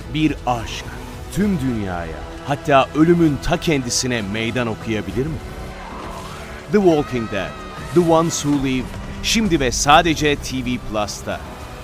Bir aşk tüm dünyaya, hatta ölümün ta kendisine meydan okuyabilir mi? The Walking Dead, The Ones Who Live, şimdi ve sadece TV Plus'ta.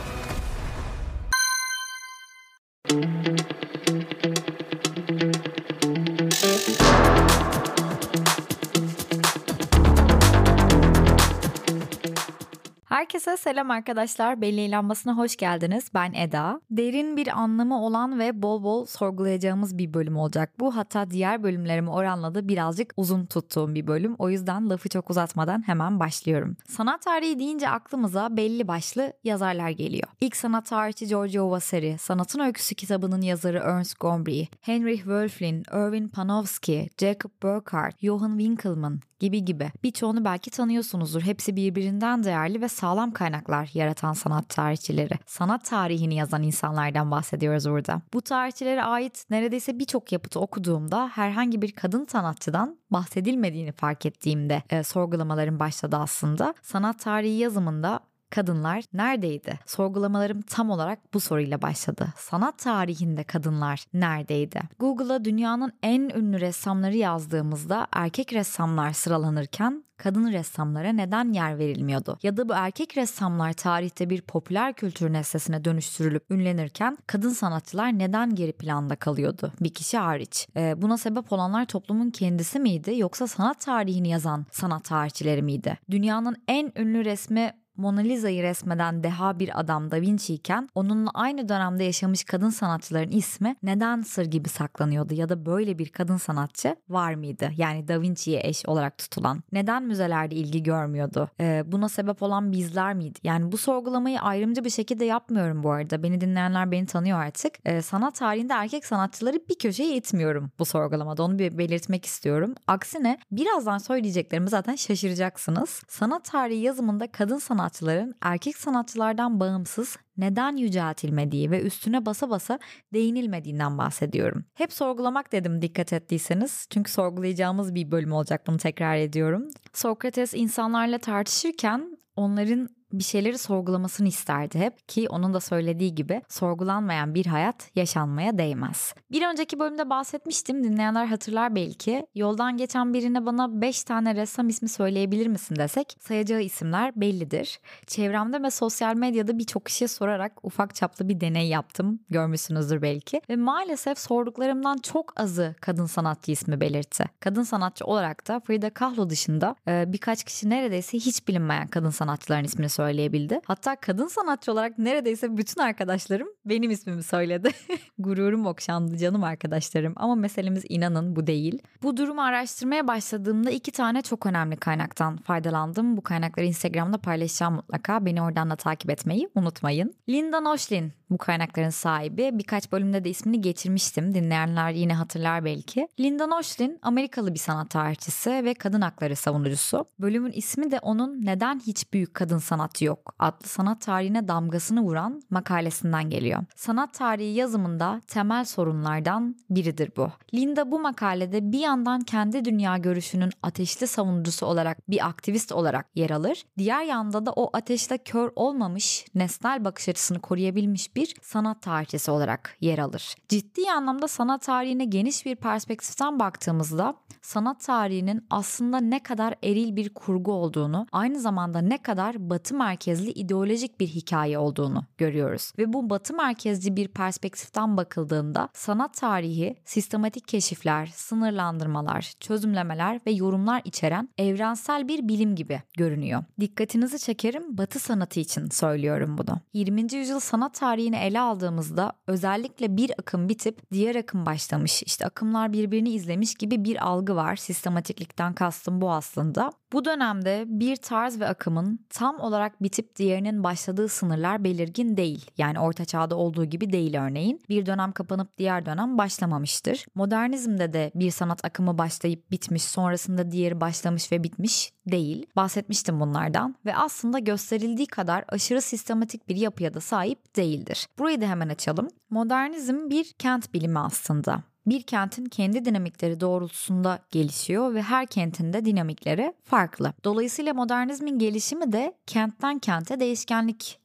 Herkese selam arkadaşlar. Belli Lambası'na hoş geldiniz. Ben Eda. Derin bir anlamı olan ve bol bol sorgulayacağımız bir bölüm olacak bu. Hatta diğer bölümlerime oranla da birazcık uzun tuttuğum bir bölüm. O yüzden lafı çok uzatmadan hemen başlıyorum. Sanat tarihi deyince aklımıza belli başlı yazarlar geliyor. İlk sanat tarihçi Giorgio Vasari, Sanatın Öyküsü kitabının yazarı Ernst Gombrich, Heinrich Wölfflin, Erwin Panofsky, Jacob Burckhardt, Johann Winckelmann gibi. Birçoğunu belki tanıyorsunuzdur. Hepsi birbirinden değerli ve sağlam kaynaklar yaratan sanat tarihçileri. Sanat tarihini yazan insanlardan bahsediyoruz burada. Bu tarihçilere ait neredeyse birçok yapıtı okuduğumda herhangi bir kadın sanatçıdan bahsedilmediğini fark ettiğimde sorgulamalarım başladı aslında. Sanat tarihi yazımında kadınlar neredeydi? Sorgulamalarım tam olarak bu soruyla başladı. Sanat tarihinde kadınlar neredeydi? Google'a dünyanın en ünlü ressamları yazdığımızda erkek ressamlar sıralanırken kadın ressamlara neden yer verilmiyordu? Ya da bu erkek ressamlar tarihte bir popüler kültür nesnesine dönüştürülüp ünlenirken kadın sanatçılar neden geri planda kalıyordu? Bir kişi hariç. Buna sebep olanlar toplumun kendisi miydi yoksa sanat tarihini yazan sanat tarihçileri miydi? Dünyanın en ünlü resmi Mona Lisa'yı resmeden deha bir adam Da Vinci iken onunla aynı dönemde yaşamış kadın sanatçıların ismi neden sır gibi saklanıyordu ya da böyle bir kadın sanatçı var mıydı? Yani Da Vinci'ye eş olarak tutulan. Neden müzelerde ilgi görmüyordu? Buna sebep olan bizler miydi? Yani bu sorgulamayı ayrımcı bir şekilde yapmıyorum bu arada. Beni dinleyenler beni tanıyor artık. Sanat tarihinde erkek sanatçıları bir köşeye itmiyorum bu sorgulamada. Onu bir belirtmek istiyorum. Aksine birazdan söyleyeceklerimi zaten şaşıracaksınız. Sanat tarihi yazımında kadın sanatçıların erkek sanatçılardan bağımsız neden yüceltilmediği ve üstüne basa basa değinilmediğinden bahsediyorum. Hep sorgulamak dedim dikkat ettiyseniz. Çünkü sorgulayacağımız bir bölüm olacak, bunu tekrar ediyorum. Sokrates insanlarla tartışırken onların bir şeyleri sorgulamasını isterdi hep ki onun da söylediği gibi sorgulanmayan bir hayat yaşanmaya değmez. Bir önceki bölümde bahsetmiştim, dinleyenler hatırlar belki. Yoldan geçen birine bana 5 tane ressam ismi söyleyebilir misin desek sayacağı isimler bellidir. Çevremde ve sosyal medyada birçok kişiye sorarak ufak çaplı bir deney yaptım. Görmüşsünüzdür belki. Ve maalesef sorduklarımdan çok azı kadın sanatçı ismi belirtti. Kadın sanatçı olarak da Frida Kahlo dışında birkaç kişi neredeyse hiç bilinmeyen kadın sanatçıların ismini söyleyebildi. Hatta kadın sanatçı olarak neredeyse bütün arkadaşlarım benim ismimi söyledi. Gururum okşandı canım arkadaşlarım, ama meselemiz inanın bu değil. Bu durumu araştırmaya başladığımda 2 tane çok önemli kaynaktan faydalandım. Bu kaynakları Instagram'da paylaşacağım mutlaka. Beni oradan da takip etmeyi unutmayın. Linda Noslin bu kaynakların sahibi. Birkaç bölümde de ismini geçirmiştim. Dinleyenler yine hatırlar belki. Linda Noslin Amerikalı bir sanat tarihçisi ve kadın hakları savunucusu. Bölümün ismi de onun "Neden Hiç Büyük Kadın Sanatçı Yok" adlı sanat tarihine damgasını vuran makalesinden geliyor. Sanat tarihi yazımında temel sorunlardan biridir bu. Linda bu makalede bir yandan kendi dünya görüşünün ateşli savunucusu olarak, bir aktivist olarak yer alır. Diğer yanda da o ateşle kör olmamış, nesnel bakış açısını koruyabilmiş bir sanat tarihçisi olarak yer alır. Ciddi anlamda sanat tarihine geniş bir perspektiften baktığımızda sanat tarihinin aslında ne kadar eril bir kurgu olduğunu, aynı zamanda ne kadar batı merkezli ideolojik bir hikaye olduğunu görüyoruz. Ve bu batı merkezli bir perspektiften bakıldığında sanat tarihi sistematik keşifler, sınırlandırmalar, çözümlemeler ve yorumlar içeren evrensel bir bilim gibi görünüyor. Dikkatinizi çekerim, batı sanatı için söylüyorum bunu. 20. yüzyıl sanat tarihini ele aldığımızda özellikle bir akım bitip diğer akım başlamış, İşte akımlar birbirini izlemiş gibi bir algı var. Sistematiklikten kastım bu aslında. Bu dönemde bir tarz ve akımın tam olarak bitip diğerinin başladığı sınırlar belirgin değil. Yani Orta Çağ'da olduğu gibi değil örneğin. Bir dönem kapanıp diğer dönem başlamamıştır. Modernizmde de bir sanat akımı başlayıp bitmiş, sonrasında diğeri başlamış ve bitmiş değil. Bahsetmiştim bunlardan ve aslında gösterildiği kadar aşırı sistematik bir yapıya da sahip değildir. Burayı da hemen açalım. Modernizm bir kent bilimi aslında. Bir kentin kendi dinamikleri doğrultusunda gelişiyor ve her kentin de dinamikleri farklı. Dolayısıyla modernizmin gelişimi de kentten kente değişkenlik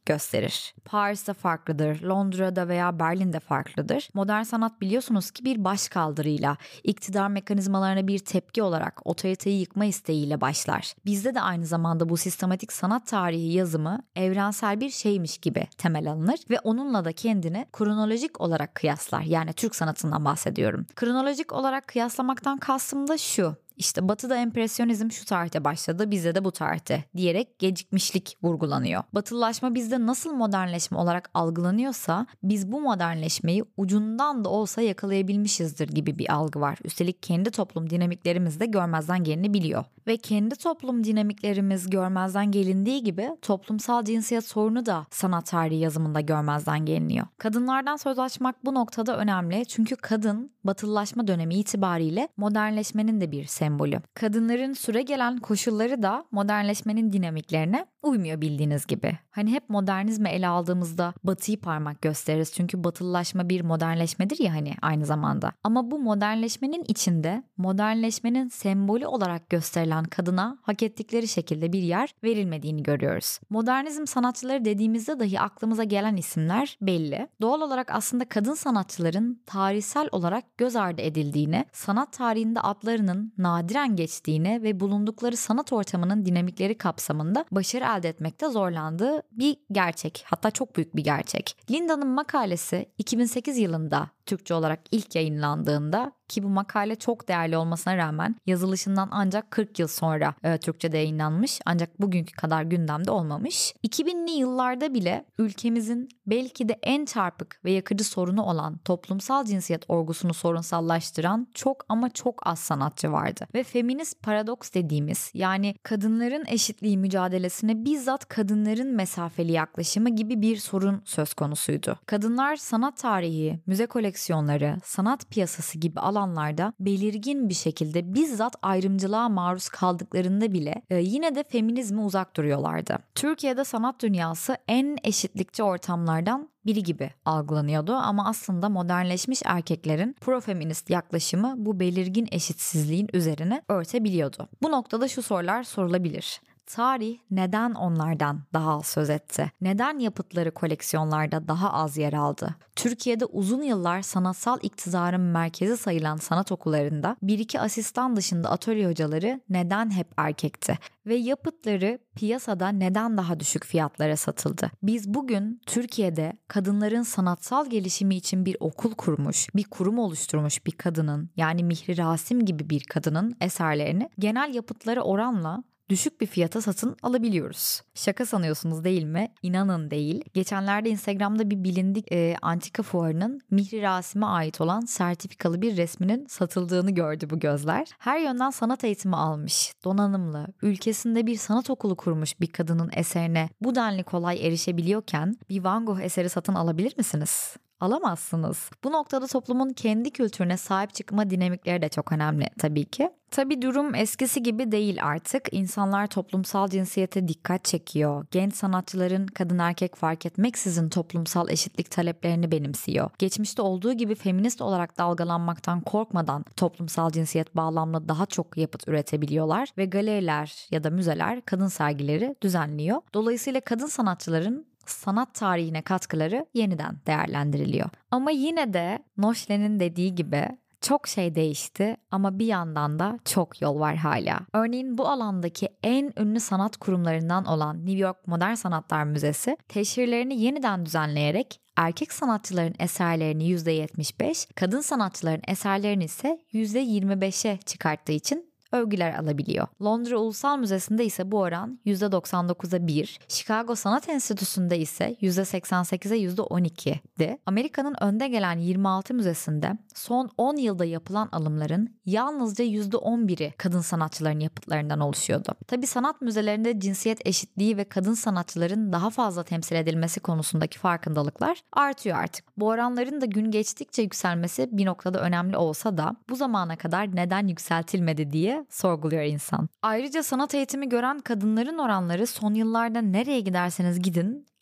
gösterir. Paris'te farklıdır, Londra'da veya Berlin'de farklıdır. Modern sanat biliyorsunuz ki bir başkaldırıyla, iktidar mekanizmalarına bir tepki olarak otoriteyi yıkma isteğiyle başlar. Bizde de aynı zamanda bu sistematik sanat tarihi yazımı evrensel bir şeymiş gibi temel alınır ve onunla da kendini kronolojik olarak kıyaslar. Yani Türk sanatından bahsediyorum. Kronolojik olarak kıyaslamaktan kastım da şu: İşte Batı'da empresyonizm şu tarihte başladı, bizde de bu tarihte diyerek gecikmişlik vurgulanıyor. Batılılaşma bizde nasıl modernleşme olarak algılanıyorsa biz bu modernleşmeyi ucundan da olsa yakalayabilmişizdir gibi bir algı var. Üstelik kendi toplum dinamiklerimiz de görmezden gelinebiliyor. Ve kendi toplum dinamiklerimiz görmezden gelindiği gibi toplumsal cinsiyet sorunu da sanat tarihi yazımında görmezden geliniyor. Kadınlardan söz açmak bu noktada önemli çünkü kadın Batılılaşma dönemi itibariyle modernleşmenin de bir sembolü. Kadınların süregelen koşulları da modernleşmenin dinamiklerine uymuyor bildiğiniz gibi. Hani hep modernizmi ele aldığımızda Batı'yı parmak gösteririz çünkü Batılılaşma bir modernleşmedir ya hani aynı zamanda. Ama bu modernleşmenin içinde modernleşmenin sembolü olarak gösterilen kadına hak ettikleri şekilde bir yer verilmediğini görüyoruz. Modernizm sanatçıları dediğimizde dahi aklımıza gelen isimler belli. Doğal olarak aslında kadın sanatçıların tarihsel olarak göz ardı edildiğini, sanat tarihinde adlarının nadiren geçtiğini ve bulundukları sanat ortamının dinamikleri kapsamında başarı elde etmekte zorlandığı bir gerçek. Hatta çok büyük bir gerçek. Linda'nın makalesi 2008 yılında Türkçe olarak ilk yayınlandığında, ki bu makale çok değerli olmasına rağmen yazılışından ancak 40 yıl sonra Türkçe'de yayınlanmış, ancak bugünkü kadar gündemde olmamış. 2000'li yıllarda bile ülkemizin belki de en çarpık ve yakıcı sorunu olan toplumsal cinsiyet olgusunu sorunsallaştıran çok ama çok az sanatçı vardı. Ve feminist paradoks dediğimiz, yani kadınların eşitliği mücadelesine bizzat kadınların mesafeli yaklaşımı gibi bir sorun söz konusuydu. Kadınlar sanat tarihi, müze koleksiyonları, sanat piyasası gibi alanlarda belirgin bir şekilde bizzat ayrımcılığa maruz kaldıklarında bile yine de feminizme uzak duruyorlardı. Türkiye'de sanat dünyası en eşitlikçi ortamlardan biri gibi algılanıyordu ama aslında modernleşmiş erkeklerin profeminist yaklaşımı bu belirgin eşitsizliğin üzerine örtebiliyordu. Bu noktada şu sorular sorulabilir. Tarih neden onlardan daha az söz etti? Neden yapıtları koleksiyonlarda daha az yer aldı? Türkiye'de uzun yıllar sanatsal iktidarın merkezi sayılan sanat okullarında bir iki asistan dışında atölye hocaları neden hep erkekti? Ve yapıtları piyasada neden daha düşük fiyatlara satıldı? Biz bugün Türkiye'de kadınların sanatsal gelişimi için bir okul kurmuş, bir kurum oluşturmuş bir kadının, yani Mihri Rasim gibi bir kadının eserlerini genel yapıtlara oranla düşük bir fiyata satın alabiliyoruz. Şaka sanıyorsunuz değil mi? İnanın değil. Geçenlerde Instagram'da bir bilindik antika fuarının Mihri Rasim'e ait olan sertifikalı bir resminin satıldığını gördü bu gözler. Her yönden sanat eğitimi almış, donanımlı, ülkesinde bir sanat okulu kurmuş bir kadının eserine bu denli kolay erişebiliyorken bir Van Gogh eseri satın alabilir misiniz? Alamazsınız. Bu noktada toplumun kendi kültürüne sahip çıkma dinamikleri de çok önemli tabii ki. Tabii durum eskisi gibi değil artık. İnsanlar toplumsal cinsiyete dikkat çekiyor. Genç sanatçıların kadın erkek fark etmeksizin toplumsal eşitlik taleplerini benimsiyor. Geçmişte olduğu gibi feminist olarak dalgalanmaktan korkmadan toplumsal cinsiyet bağlamlı daha çok yapıt üretebiliyorlar ve galeriler ya da müzeler kadın sergileri düzenliyor. Dolayısıyla kadın sanatçıların sanat tarihine katkıları yeniden değerlendiriliyor. Ama yine de Noşle'nin dediği gibi çok şey değişti ama bir yandan da çok yol var hala. Örneğin bu alandaki en ünlü sanat kurumlarından olan New York Modern Sanatlar Müzesi teşhirlerini yeniden düzenleyerek erkek sanatçıların eserlerini %75, kadın sanatçıların eserlerini ise %25'e çıkarttığı için övgüler alabiliyor. Londra Ulusal Müzesi'nde ise bu oran %99'a 1, Chicago Sanat Enstitüsü'nde ise %88'e %12'di. Amerika'nın önde gelen 26 müzesinde son 10 yılda yapılan alımların yalnızca %11'i kadın sanatçıların yapıtlarından oluşuyordu. Tabii sanat müzelerinde cinsiyet eşitliği ve kadın sanatçıların daha fazla temsil edilmesi konusundaki farkındalıklar artıyor artık. Bu oranların da gün geçtikçe yükselmesi bir noktada önemli olsa da bu zamana kadar neden yükseltilmedi diye sorguluyor insan. Ayrıca sanat eğitimi gören kadınların oranları son yıllarda nereye giderseniz gidin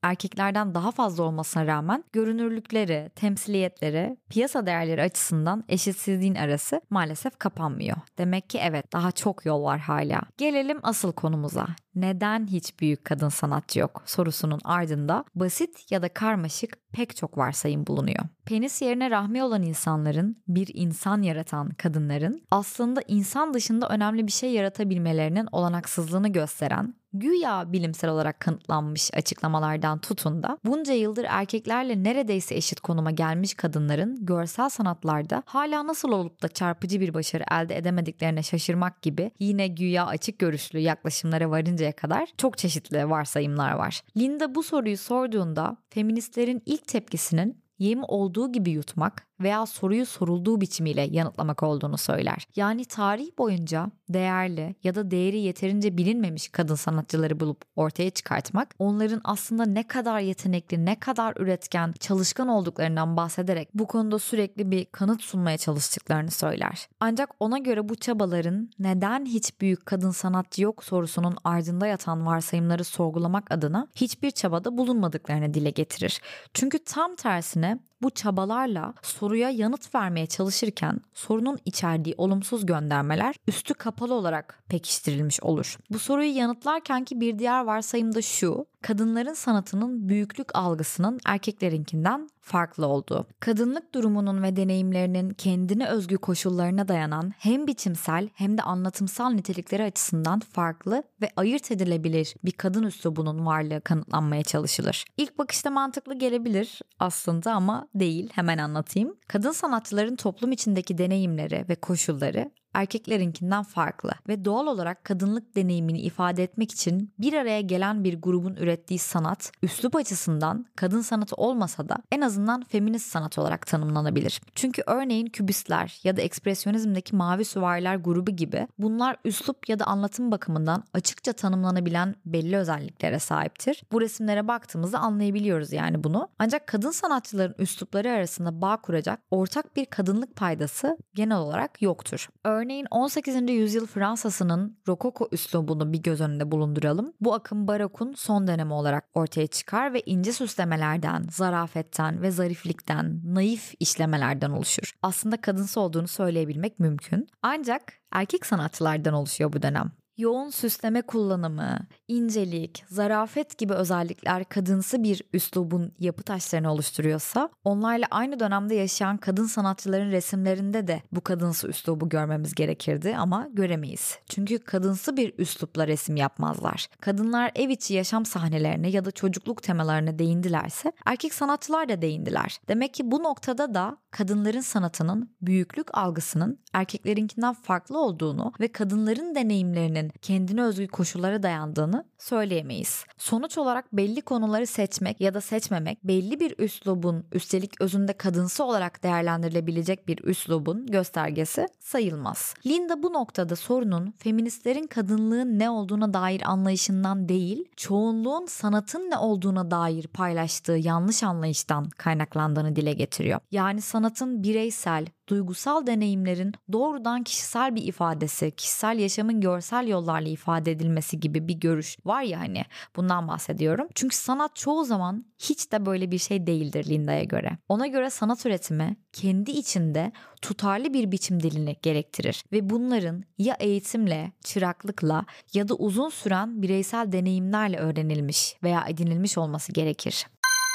erkeklerden daha fazla olmasına rağmen görünürlükleri, temsiliyetleri, piyasa değerleri açısından eşitsizliğin arası maalesef kapanmıyor. Demek ki evet, daha çok yol var hala. Gelelim asıl konumuza. Neden hiç büyük kadın sanatçı yok sorusunun ardında basit ya da karmaşık pek çok varsayım bulunuyor. Penis yerine rahmi olan insanların, bir insan yaratan kadınların aslında insan dışında önemli bir şey yaratabilmelerinin olanaksızlığını gösteren, güya bilimsel olarak kanıtlanmış açıklamalardan tutun da bunca yıldır erkeklerle neredeyse eşit konuma gelmiş kadınların görsel sanatlarda hala nasıl olup da çarpıcı bir başarı elde edemediklerine şaşırmak gibi yine güya açık görüşlü yaklaşımlara varıncaya kadar çok çeşitli varsayımlar var. Linda bu soruyu sorduğunda feministlerin ilk tepkisinin yemi olduğu gibi yutmak veya soruyu sorulduğu biçimiyle yanıtlamak olduğunu söyler. Yani tarih boyunca değerli ya da değeri yeterince bilinmemiş kadın sanatçıları bulup ortaya çıkartmak, onların aslında ne kadar yetenekli, ne kadar üretken, çalışkan olduklarından bahsederek bu konuda sürekli bir kanıt sunmaya çalıştıklarını söyler. Ancak ona göre bu çabaların neden hiç büyük kadın sanatçı yok sorusunun ardında yatan varsayımları sorgulamak adına hiçbir çabada bulunmadıklarını dile getirir. Çünkü tam tersine bu çabalarla soruya yanıt vermeye çalışırken sorunun içerdiği olumsuz göndermeler üstü kapalı olarak pekiştirilmiş olur. Bu soruyu yanıtlarkenki bir diğer varsayım da şu: kadınların sanatının büyüklük algısının erkeklerinkinden farklı olduğu. Kadınlık durumunun ve deneyimlerinin kendine özgü koşullarına dayanan hem biçimsel hem de anlatımsal nitelikleri açısından farklı ve ayırt edilebilir bir kadın üslubunun varlığı kanıtlanmaya çalışılır. İlk bakışta mantıklı gelebilir aslında ama değil. Hemen anlatayım. Kadın sanatçıların toplum içindeki deneyimleri ve koşulları erkeklerinkinden farklı ve doğal olarak kadınlık deneyimini ifade etmek için bir araya gelen bir grubun ürettiği sanat, üslup açısından kadın sanatı olmasa da en azından feminist sanat olarak tanımlanabilir. Çünkü örneğin kübistler ya da ekspresyonizmdeki mavi süvariler grubu gibi bunlar üslup ya da anlatım bakımından açıkça tanımlanabilen belli özelliklere sahiptir. Bu resimlere baktığımızda anlayabiliyoruz yani bunu. Ancak kadın sanatçıların üslupları arasında bağ kuracak ortak bir kadınlık paydası genel olarak yoktur. Örneğin 18. yüzyıl Fransa'sının Rokoko üslubunu bir göz önünde bulunduralım. Bu akım barokun son dönemi olarak ortaya çıkar ve ince süslemelerden, zarafetten ve zariflikten, naif işlemelerden oluşur. Aslında kadınsı olduğunu söyleyebilmek mümkün. Ancak erkek sanatçılardan oluşuyor bu dönem. Yoğun süsleme kullanımı, incelik, zarafet gibi özellikler kadınsı bir üslubun yapı taşlarını oluşturuyorsa, onlarla aynı dönemde yaşayan kadın sanatçıların resimlerinde de bu kadınsı üslubu görmemiz gerekirdi ama göremeyiz. Çünkü kadınsı bir üslupla resim yapmazlar. Kadınlar ev içi yaşam sahnelerine ya da çocukluk temalarına değindilerse, erkek sanatçılar da değindiler. Demek ki bu noktada da kadınların sanatının büyüklük algısının erkeklerinkinden farklı olduğunu ve kadınların deneyimlerinin kendine özgü koşullara dayandığını söyleyemeyiz. Sonuç olarak belli konuları seçmek ya da seçmemek belli bir üslubun, üstelik özünde kadınsı olarak değerlendirilebilecek bir üslubun göstergesi sayılmaz. Linda bu noktada sorunun feministlerin kadınlığın ne olduğuna dair anlayışından değil, çoğunluğun sanatın ne olduğuna dair paylaştığı yanlış anlayıştan kaynaklandığını dile getiriyor. Yani sanatın bireysel, duygusal deneyimlerin doğrudan kişisel bir ifadesi, kişisel yaşamın görsel yollarla ifade edilmesi gibi bir görüş var ya, hani bundan bahsediyorum. Çünkü sanat çoğu zaman hiç de böyle bir şey değildir Linda'ya göre. Ona göre sanat üretimi kendi içinde tutarlı bir biçim dilini gerektirir ve bunların ya eğitimle, çıraklıkla ya da uzun süren bireysel deneyimlerle öğrenilmiş veya edinilmiş olması gerekir.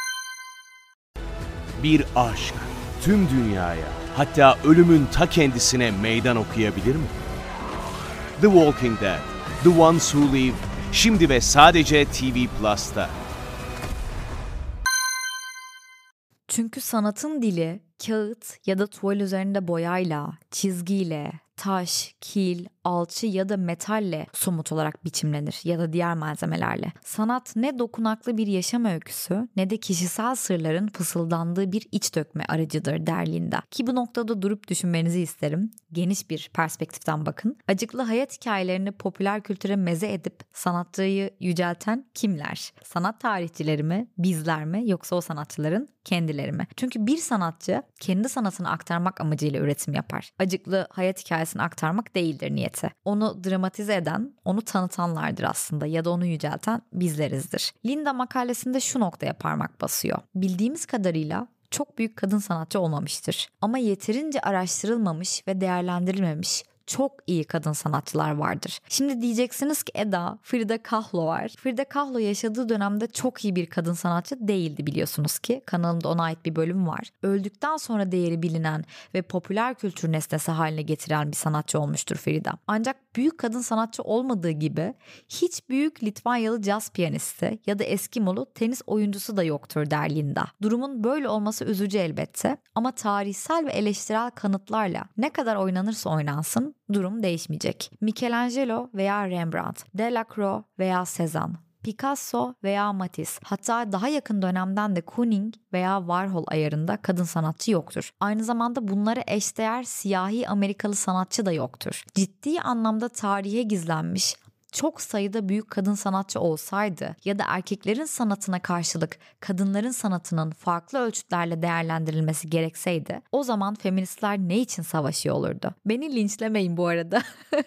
Bir aşk tüm dünyaya, hatta ölümün ta kendisine meydan okuyabilir mi? The Walking Dead, The Ones Who Live, şimdi ve sadece TV Plus'ta. Çünkü sanatın dili kağıt ya da tuval üzerinde boyayla, çizgiyle, taş, kil, alçı ya da metalle somut olarak biçimlenir ya da diğer malzemelerle. Sanat ne dokunaklı bir yaşam öyküsü ne de kişisel sırların fısıldandığı bir iç dökme aracıdır der Linda. Ki bu noktada durup düşünmenizi isterim. Geniş bir perspektiften bakın. Acıklı hayat hikayelerini popüler kültüre meze edip sanatçıyı yücelten kimler? Sanat tarihçileri mi, bizler mi, yoksa o sanatçıların kendileri mi? Çünkü bir sanatçı kendi sanatını aktarmak amacıyla üretim yapar. Acıklı hayat hikayesini aktarmak değildir niyeti. Onu dramatize eden, onu tanıtanlardır aslında ya da onu yücelten bizlerizdir. Linda makalesinde şu noktaya parmak basıyor. Bildiğimiz kadarıyla çok büyük kadın sanatçı olmamıştır. Ama yeterince araştırılmamış ve değerlendirilmemiş çok iyi kadın sanatçılar vardır. Şimdi diyeceksiniz ki Eda, Frida Kahlo var. Frida Kahlo yaşadığı dönemde çok iyi bir kadın sanatçı değildi biliyorsunuz ki. Kanalımda ona ait bir bölüm var. Öldükten sonra değeri bilinen ve popüler kültür nesnesi haline getiren bir sanatçı olmuştur Frida. Ancak büyük kadın sanatçı olmadığı gibi hiç büyük Litvanyalı caz piyanisti ya da Eskimolu tenis oyuncusu da yoktur der Linda. Durumun böyle olması üzücü elbette ama tarihsel ve eleştirel kanıtlarla ne kadar oynanırsa oynansın durum değişmeyecek. Michelangelo veya Rembrandt, Delacroix veya Cézanne, Picasso veya Matisse, hatta daha yakın dönemden de Kooning veya Warhol ayarında kadın sanatçı yoktur. Aynı zamanda bunlara eşdeğer siyahi Amerikalı sanatçı da yoktur. Ciddi anlamda tarihe gizlenmiş çok sayıda büyük kadın sanatçı olsaydı ya da erkeklerin sanatına karşılık kadınların sanatının farklı ölçütlerle değerlendirilmesi gerekseydi o zaman feministler ne için savaşıyor olurdu? Beni linçlemeyin bu arada.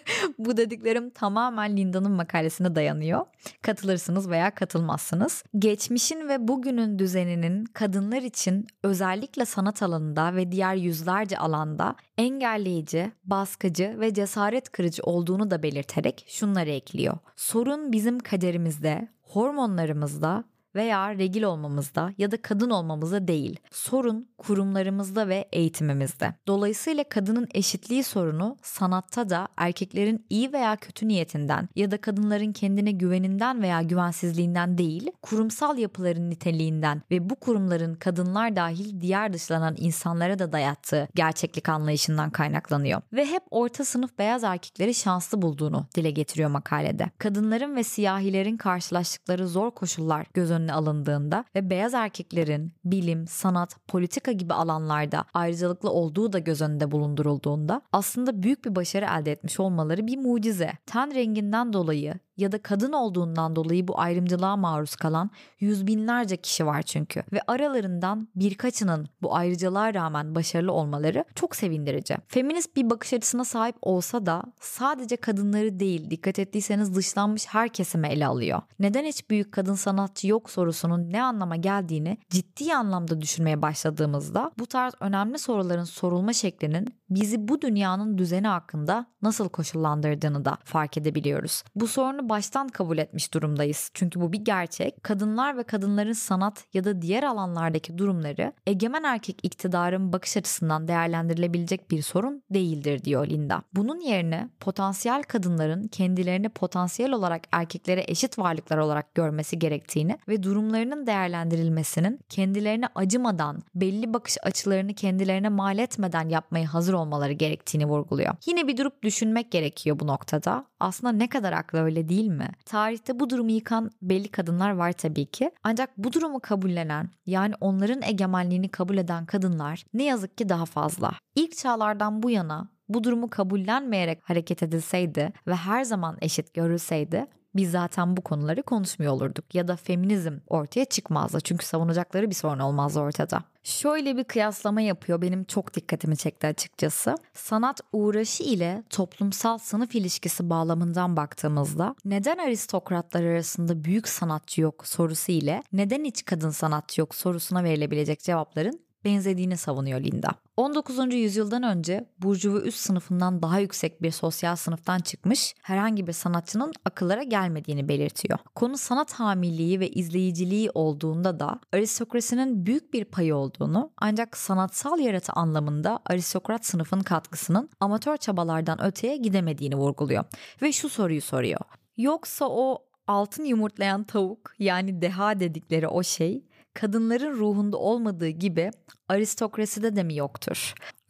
Bu dediklerim tamamen Linda'nın makalesine dayanıyor. Katılırsınız veya katılmazsınız. Geçmişin ve bugünün düzeninin kadınlar için özellikle sanat alanında ve diğer yüzlerce alanda engelleyici, baskıcı ve cesaret kırıcı olduğunu da belirterek şunları ekliyor. Sorun bizim kaderimizde, hormonlarımızda veya regil olmamızda ya da kadın olmamızda değil. Sorun kurumlarımızda ve eğitimimizde. Dolayısıyla kadının eşitliği sorunu sanatta da erkeklerin iyi veya kötü niyetinden ya da kadınların kendine güveninden veya güvensizliğinden değil, kurumsal yapıların niteliğinden ve bu kurumların kadınlar dahil diğer dışlanan insanlara da dayattığı gerçeklik anlayışından kaynaklanıyor. Ve hep orta sınıf beyaz erkekleri şanslı bulduğunu dile getiriyor makalede. Kadınların ve siyahilerin karşılaştıkları zor koşullar göz önüne alındığında ve beyaz erkeklerin bilim, sanat, politika gibi alanlarda ayrıcalıklı olduğu da göz önünde bulundurulduğunda aslında büyük bir başarı elde etmiş olmaları bir mucize. Ten renginden dolayı ya da kadın olduğundan dolayı bu ayrımcılığa maruz kalan yüz binlerce kişi var çünkü ve aralarından birkaçının bu ayrıcalığa rağmen başarılı olmaları çok sevindirici. Feminist bir bakış açısına sahip olsa da sadece kadınları değil, dikkat ettiyseniz dışlanmış her kesimi ele alıyor. Neden hiç büyük kadın sanatçı yok sorusunun ne anlama geldiğini ciddi anlamda düşünmeye başladığımızda bu tarz önemli soruların sorulma şeklinin bizi bu dünyanın düzeni hakkında nasıl koşullandırdığını da fark edebiliyoruz. Bu sorunu baştan kabul etmiş durumdayız. Çünkü bu bir gerçek. Kadınlar ve kadınların sanat ya da diğer alanlardaki durumları egemen erkek iktidarın bakış açısından değerlendirilebilecek bir sorun değildir diyor Linda. Bunun yerine potansiyel kadınların kendilerini potansiyel olarak erkeklere eşit varlıklar olarak görmesi gerektiğini ve durumlarının değerlendirilmesinin kendilerine acımadan, belli bakış açılarını kendilerine mal etmeden yapmaya hazır olmaları gerektiğini vurguluyor. Yine bir durup düşünmek gerekiyor bu noktada. Aslında ne kadar haklı, öyle değil mi? Tarihte bu durumu yıkan belli kadınlar var tabii ki. Ancak bu durumu kabullenen, yani onların egemenliğini kabul eden kadınlar ne yazık ki daha fazla. İlk çağlardan bu yana bu durumu kabullenmeyerek hareket edilseydi ve her zaman eşit görülseydi biz zaten bu konuları konuşmuyor olurduk ya da feminizm ortaya çıkmazdı çünkü savunacakları bir sorun olmazdı ortada. Şöyle bir kıyaslama yapıyor, benim çok dikkatimi çekti açıkçası. Sanat uğraşı ile toplumsal sınıf ilişkisi bağlamından baktığımızda neden aristokratlar arasında büyük sanatçı yok sorusu ile neden hiç kadın sanatçı yok sorusuna verilebilecek cevapların benzediğini savunuyor Linda. 19. yüzyıldan önce burjuva üst sınıfından daha yüksek bir sosyal sınıftan çıkmış herhangi bir sanatçının akıllara gelmediğini belirtiyor. Konu sanat hamilliği ve izleyiciliği olduğunda da aristokrasinin büyük bir payı olduğunu, ancak sanatsal yaratı anlamında aristokrat sınıfın katkısının amatör çabalardan öteye gidemediğini vurguluyor. Ve şu soruyu soruyor. Yoksa o altın yumurtlayan tavuk, yani deha dedikleri o şey kadınların ruhunda olmadığı gibi aristokraside de mi yoktur?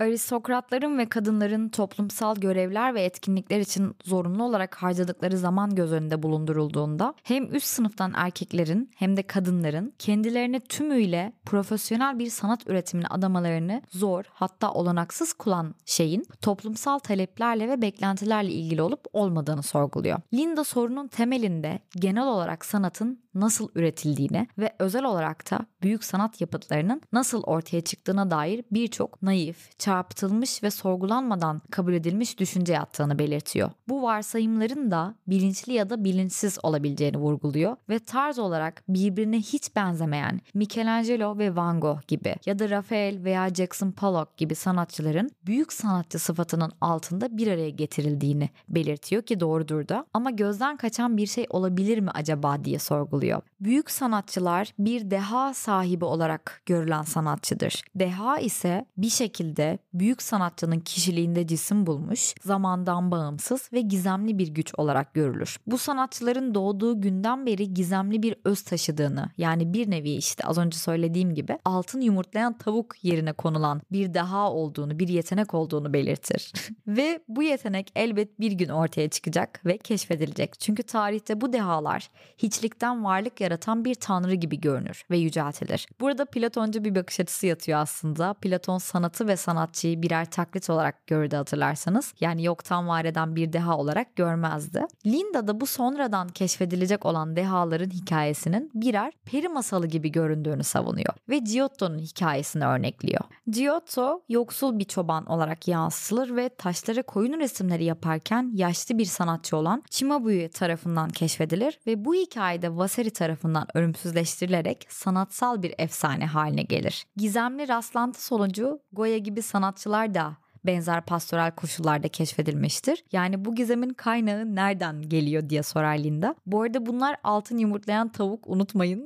Aristokratların ve kadınların toplumsal görevler ve etkinlikler için zorunlu olarak harcadıkları zaman göz önünde bulundurulduğunda hem üst sınıftan erkeklerin hem de kadınların kendilerini tümüyle profesyonel bir sanat üretimine adamalarını zor, hatta olanaksız kılan şeyin toplumsal taleplerle ve beklentilerle ilgili olup olmadığını sorguluyor. Linda sorunun temelinde genel olarak sanatın nasıl üretildiğine ve özel olarak da büyük sanat yapıtlarının nasıl ortaya çıktığına dair birçok naif, çarpıtılmış ve sorgulanmadan kabul edilmiş düşünce yattığını belirtiyor. Bu varsayımların da bilinçli ya da bilinçsiz olabileceğini vurguluyor ve tarz olarak birbirine hiç benzemeyen Michelangelo ve Van Gogh gibi ya da Raphael veya Jackson Pollock gibi sanatçıların büyük sanatçı sıfatının altında bir araya getirildiğini belirtiyor ki doğrudur da, ama gözden kaçan bir şey olabilir mi acaba diye sorguluyor. Büyük sanatçılar bir deha sahibi olarak görülen sanatçıdır. Deha ise bir şekilde büyük sanatçının kişiliğinde cisim bulmuş, zamandan bağımsız ve gizemli bir güç olarak görülür. Bu sanatçıların doğduğu günden beri gizemli bir öz taşıdığını, yani bir nevi işte az önce söylediğim gibi altın yumurtlayan tavuk yerine konulan bir deha olduğunu, bir yetenek olduğunu belirtir. Ve bu yetenek elbet bir gün ortaya çıkacak ve keşfedilecek. Çünkü tarihte bu dehalar hiçlikten varlık yaratan bir tanrı gibi görünür ve yüceltilir. Burada Platoncu bir bakış açısı yatıyor aslında. Platon sanatı ve sanatçıyı birer taklit olarak gördü, hatırlarsanız. Yani yoktan var eden bir deha olarak görmezdi. Linda da bu sonradan keşfedilecek olan dehaların hikayesinin birer peri masalı gibi göründüğünü savunuyor ve Giotto'nun hikayesini örnekliyor. Giotto yoksul bir çoban olarak yansıtılır ve taşlara koyun resimleri yaparken yaşlı bir sanatçı olan Cimabue tarafından keşfedilir ve bu hikayede Vasari tarafından ölümsüzleştirilerek sanatsal bir efsane haline gelir. Gizemli rastlantı sonucu Goya gibi sanatçılar da benzer pastoral koşullarda keşfedilmiştir. Yani bu gizemin kaynağı nereden geliyor diye sorar Linda. Bu arada bunlar altın yumurtlayan tavuk, unutmayın.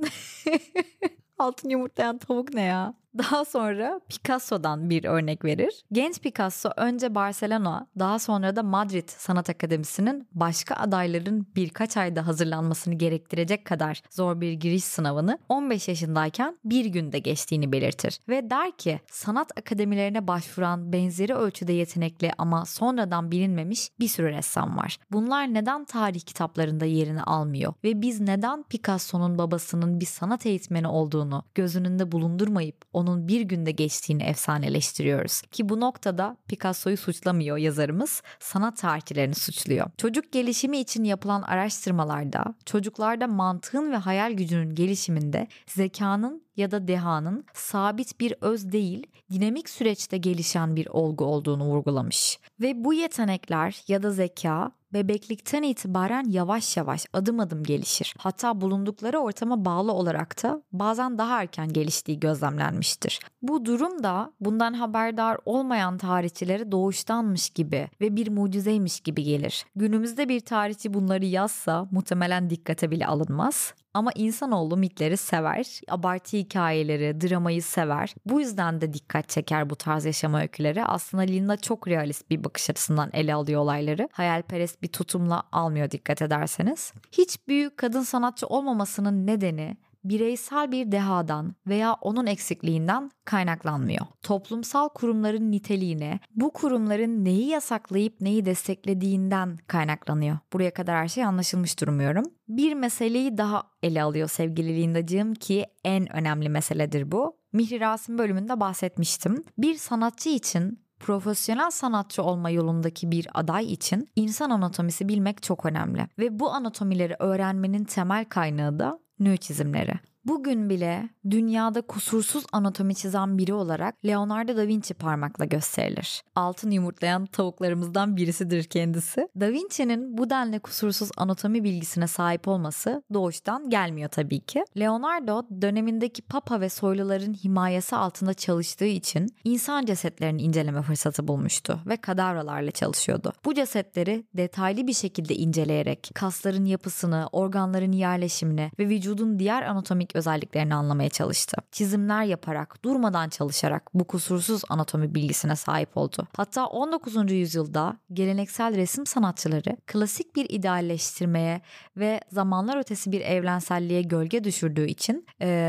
Altın yumurtlayan tavuk ne ya? Daha sonra Picasso'dan bir örnek verir. Genç Picasso önce Barcelona, daha sonra da Madrid Sanat Akademisi'nin başka adayların birkaç ayda hazırlanmasını gerektirecek kadar zor bir giriş sınavını 15 yaşındayken bir günde geçtiğini belirtir. Ve der ki sanat akademilerine başvuran benzeri ölçüde yetenekli ama sonradan bilinmemiş bir sürü ressam var. Bunlar neden tarih kitaplarında yerini almıyor ve biz neden Picasso'nun babasının bir sanat eğitmeni olduğunu göz önünde bulundurmayıp onun bir günde geçtiğini efsaneleştiriyoruz. Ki bu noktada Picasso'yu suçlamıyor yazarımız, sanat tarihçilerini suçluyor. Çocuk gelişimi için yapılan araştırmalarda çocuklarda mantığın ve hayal gücünün gelişiminde zekanın ya da dehanın sabit bir öz değil, dinamik süreçte gelişen bir olgu olduğunu vurgulamış. Ve bu yetenekler ya da zeka bebeklikten itibaren yavaş yavaş adım adım gelişir. Hatta bulundukları ortama bağlı olarak da bazen daha erken geliştiği gözlemlenmiştir. Bu durum da bundan haberdar olmayan tarihçilere doğuştanmış gibi ve bir mucizeymiş gibi gelir. Günümüzde bir tarihçi bunları yazsa muhtemelen dikkate bile alınmaz. Ama insanoğlu mitleri sever, abartı hikayeleri, dramayı sever. Bu yüzden de dikkat çeker bu tarz yaşama öyküleri. Aslında Linda çok realist bir bakış açısından ele alıyor olayları. Hayalperest bir tutumla almıyor dikkat ederseniz. Hiç büyük kadın sanatçı olmamasının nedeni bireysel bir dehadan veya onun eksikliğinden kaynaklanmıyor. Toplumsal kurumların niteliğine, bu kurumların neyi yasaklayıp neyi desteklediğinden kaynaklanıyor. Buraya kadar her şey anlaşılmıştır umuyorum. Bir meseleyi daha ele alıyor sevgili Lindacığım ki en önemli meseledir bu. Mihri Rasim bölümünde bahsetmiştim. Bir sanatçı için, profesyonel sanatçı olma yolundaki bir aday için insan anatomisi bilmek çok önemli. Ve bu anatomileri öğrenmenin temel kaynağı da nü çizimleri. Bugün bile dünyada kusursuz anatomi çizen biri olarak Leonardo da Vinci parmakla gösterilir. Altın yumurtlayan tavuklarımızdan birisidir kendisi. Da Vinci'nin bu denli kusursuz anatomi bilgisine sahip olması doğuştan gelmiyor tabii ki. Leonardo dönemindeki papa ve soyluların himayesi altında çalıştığı için insan cesetlerini inceleme fırsatı bulmuştu ve kadavralarla çalışıyordu. Bu cesetleri detaylı bir şekilde inceleyerek kasların yapısını, organların yerleşimini ve vücudun diğer anatomik özelliklerini anlamaya çalıştı. Çizimler yaparak, durmadan çalışarak bu kusursuz anatomi bilgisine sahip oldu. Hatta 19. yüzyılda geleneksel resim sanatçıları klasik bir idealleştirmeye ve zamanlar ötesi bir evrenselliğe gölge düşürdüğü için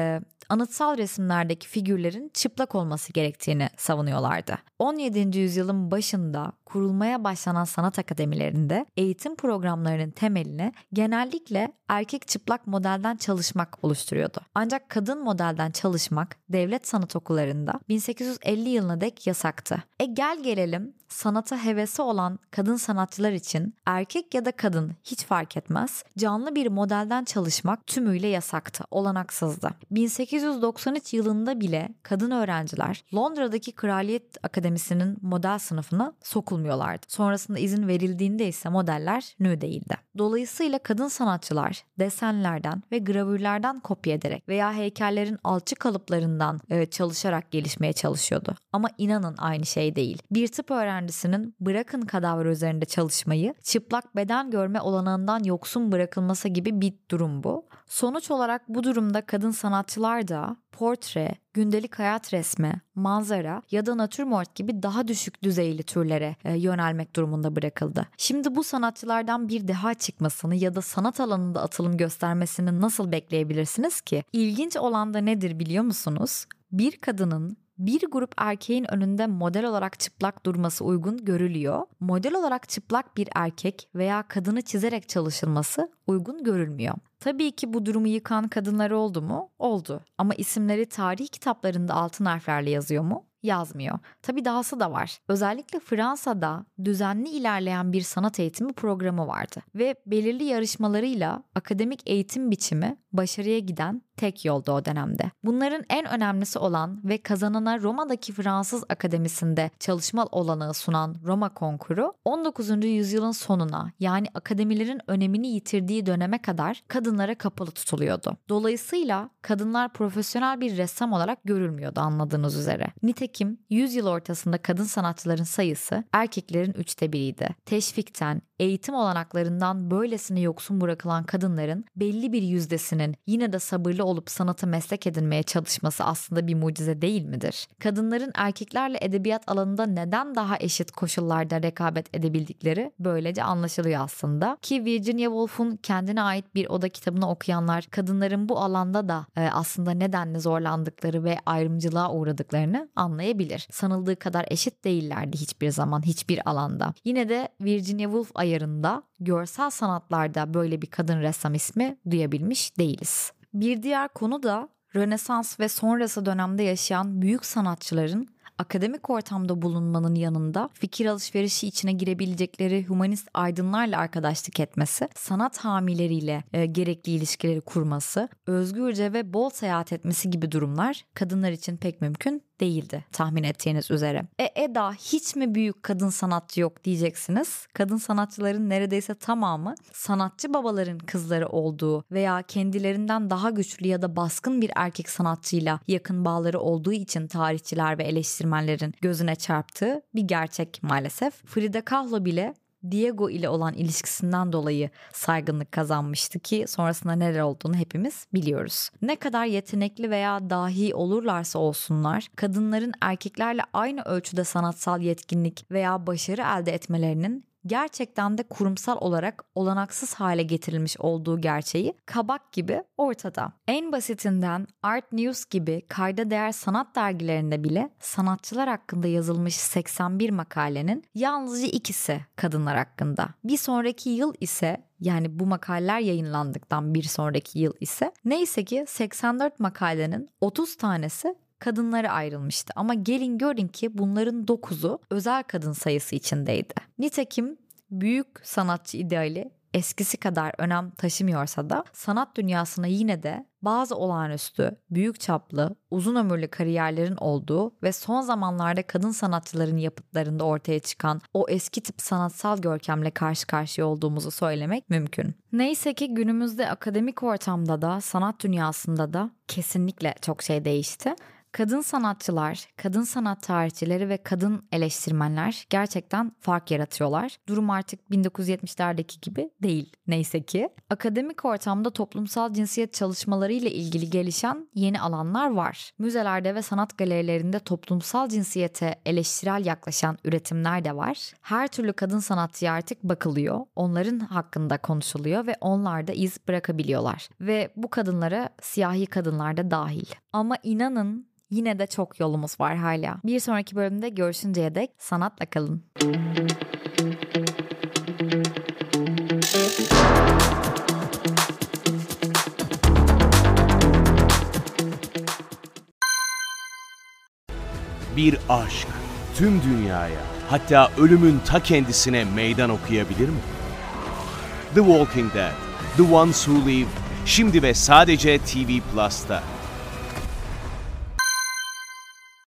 anıtsal resimlerdeki figürlerin çıplak olması gerektiğini savunuyorlardı. 17. yüzyılın başında kurulmaya başlanan sanat akademilerinde eğitim programlarının temelini genellikle erkek çıplak modelden çalışmak oluşturuyordu. Ancak kadın modelden çalışmak devlet sanat okullarında 1850 yılına dek yasaktı. Gel gelelim sanata hevesi olan kadın sanatçılar için erkek ya da kadın hiç fark etmez, canlı bir modelden çalışmak tümüyle yasaktı, olanaksızdı. 1893 yılında bile kadın öğrenciler Londra'daki Kraliyet Akademisi'nin model sınıfına sokulmuyorlardı. Sonrasında izin verildiğinde ise modeller nü değildi. Dolayısıyla kadın sanatçılar desenlerden ve gravürlerden kopya ederek veya heykellerin alçı kalıplarından çalışarak gelişmeye çalışıyordu. Ama inanın aynı şey değil. Bir tıp öğrencisinin bırakın kadavra üzerinde çalışmayı, çıplak beden görme olanağından yoksun bırakılması gibi bir durum bu. Sonuç olarak bu durumda kadın sanatçılar da portre, gündelik hayat resmi, manzara ya da natürmort gibi daha düşük düzeyli türlere yönelmek durumunda bırakıldı. Şimdi bu sanatçılardan bir deha çıkmasını ya da sanat alanında atılım göstermesini nasıl bekleyebilirsiniz ki? İlginç olan da nedir biliyor musunuz? Bir kadının bir grup erkeğin önünde model olarak çıplak durması uygun görülüyor. Model olarak çıplak bir erkek veya kadını çizerek çalışılması uygun görülmüyor. Tabii ki bu durumu yıkan kadınlar oldu mu? Oldu. Ama isimleri tarih kitaplarında altın harflerle yazıyor mu? Yazmıyor. Tabii dahası da var. Özellikle Fransa'da düzenli ilerleyen bir sanat eğitimi programı vardı ve belirli yarışmalarıyla akademik eğitim biçimi başarıya giden tek yoldu o dönemde. Bunların en önemlisi olan ve kazanana Roma'daki Fransız Akademisi'nde çalışma olanağı sunan Roma Konkuru 19. yüzyılın sonuna, yani akademilerin önemini yitirdiği döneme kadar kadınlara kapalı tutuluyordu. Dolayısıyla kadınlar profesyonel bir ressam olarak görülmüyordu anladığınız üzere. Nitekim yüzyıl ortasında kadın sanatçıların sayısı erkeklerin 1/3'iydi. Teşvikten, eğitim olanaklarından böylesine yoksun bırakılan kadınların belli bir yüzdesinin yine de sabırlı olup sanatı meslek edinmeye çalışması aslında bir mucize değil midir? Kadınların erkeklerle edebiyat alanında neden daha eşit koşullarda rekabet edebildikleri böylece anlaşılıyor aslında. Ki Virginia Woolf'un kendine ait bir oda kitabını okuyanlar kadınların bu alanda da aslında nedenle zorlandıkları ve ayrımcılığa uğradıklarını anlayabilir. Sanıldığı kadar eşit değillerdi hiçbir zaman, hiçbir alanda. Yine de Virginia Woolf ayarında görsel sanatlarda böyle bir kadın ressam ismi duyabilmiş değiliz. Bir diğer konu da Rönesans ve sonrası dönemde yaşayan büyük sanatçıların akademik ortamda bulunmanın yanında fikir alışverişi içine girebilecekleri humanist aydınlarla arkadaşlık etmesi, sanat hamileriyle gerekli ilişkileri kurması, özgürce ve bol seyahat etmesi gibi durumlar kadınlar için pek mümkün değildi tahmin ettiğiniz üzere. Eda, hiç mi büyük kadın sanatçı yok diyeceksiniz. Kadın sanatçıların neredeyse tamamı sanatçı babaların kızları olduğu veya kendilerinden daha güçlü ya da baskın bir erkek sanatçıyla yakın bağları olduğu için tarihçiler ve eleştirmenlerin gözüne çarptığı bir gerçek maalesef. Frida Kahlo bile Diego ile olan ilişkisinden dolayı saygınlık kazanmıştı ki sonrasında neler olduğunu hepimiz biliyoruz. Ne kadar yetenekli veya dahi olurlarsa olsunlar, kadınların erkeklerle aynı ölçüde sanatsal yetkinlik veya başarı elde etmelerinin gerçekten de kurumsal olarak olanaksız hale getirilmiş olduğu gerçeği kabak gibi ortada. En basitinden Art News gibi kayda değer sanat dergilerinde bile sanatçılar hakkında yazılmış 81 makalenin yalnızca ikisi kadınlar hakkında. Bir sonraki yıl ise, yani bu makaleler yayınlandıktan bir sonraki yıl ise neyse ki 84 makalenin 30 tanesi kadınlara ayrılmıştı. Ama gelin görün ki bunların 9'u özel kadın sayısı içindeydi. Nitekim büyük sanatçı ideali eskisi kadar önem taşımıyorsa da sanat dünyasına yine de bazı olağanüstü, büyük çaplı, uzun ömürlü kariyerlerin olduğu ve son zamanlarda kadın sanatçıların yapıtlarında ortaya çıkan o eski tip sanatsal görkemle karşı karşıya olduğumuzu söylemek mümkün. Neyse ki günümüzde akademik ortamda da sanat dünyasında da kesinlikle çok şey değişti. Kadın sanatçılar, kadın sanat tarihçileri ve kadın eleştirmenler gerçekten fark yaratıyorlar. Durum artık 1970'lerdeki gibi değil neyse ki. Akademik ortamda toplumsal cinsiyet çalışmaları ile ilgili gelişen yeni alanlar var. Müzelerde ve sanat galerilerinde toplumsal cinsiyete eleştirel yaklaşan üretimler de var. Her türlü kadın sanatçıya artık bakılıyor, onların hakkında konuşuluyor ve onlar da iz bırakabiliyorlar. Ve bu kadınlara siyahi kadınlar da dahil. Ama inanın yine de çok yolumuz var hala. Bir sonraki bölümde görüşünceye dek sanatla kalın. Bir aşk tüm dünyaya, hatta ölümün ta kendisine meydan okuyabilir mi? The Walking Dead, The Ones Who Live, şimdi ve sadece TV Plus'ta.